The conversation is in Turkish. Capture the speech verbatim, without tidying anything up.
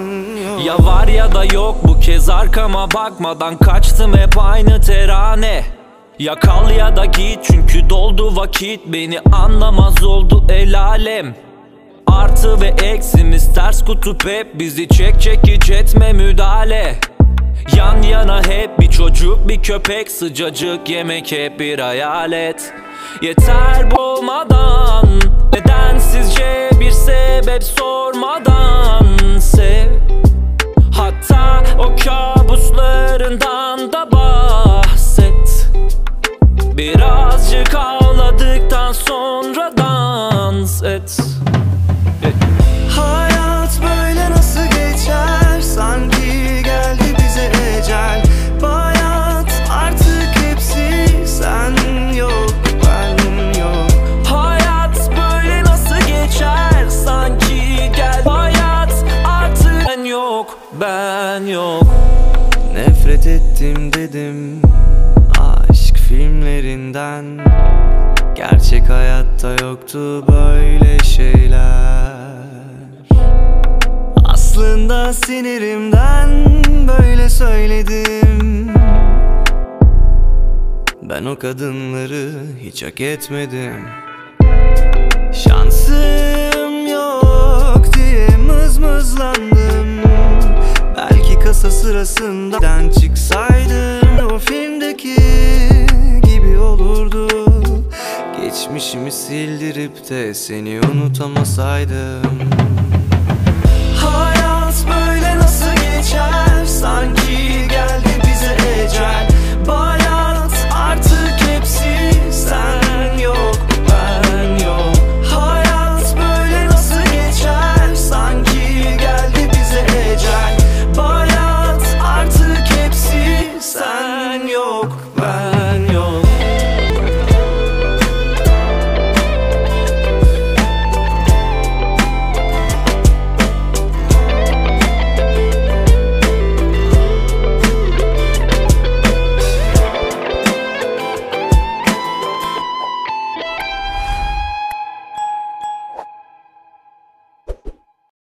yok. Ya var ya da yok, bu kez arkama bakmadan kaçtım hep aynı terane. Ya kal ya da git, çünkü doldu vakit, beni anlamaz oldu el alem. Artı ve eksimiz ters kutup hep bizi çek çekiç etme müdahale. Yan yana hep bir çocuk bir köpek, sıcacık yemek hep bir hayalet. Yeter bulmadan, nedensizce bir sebep sormadan sev. Hatta o kabuslarından da bahset. Birazcık ağladıktan sonra dans et. Hayat böyle nasıl geçer? Sanki geldi bize ecel. Bayat artık hepsi, sen yok ben yok. Hayat böyle nasıl geçer? Sanki gel. Hayat artık ben yok, ben yok. Nefret ettim dedim aşk filmlerinden. Gerçek hayatta yoktu böyle şeyler. Aslında sinirimden böyle söyledim. Ben o kadınları hiç hak etmedim. Şansım yok diye mızmızlandım. Belki kasa sırasında çıksaydım o filmdeki gibi olurdu. Geçmişimi sildirip de seni unutamasaydım.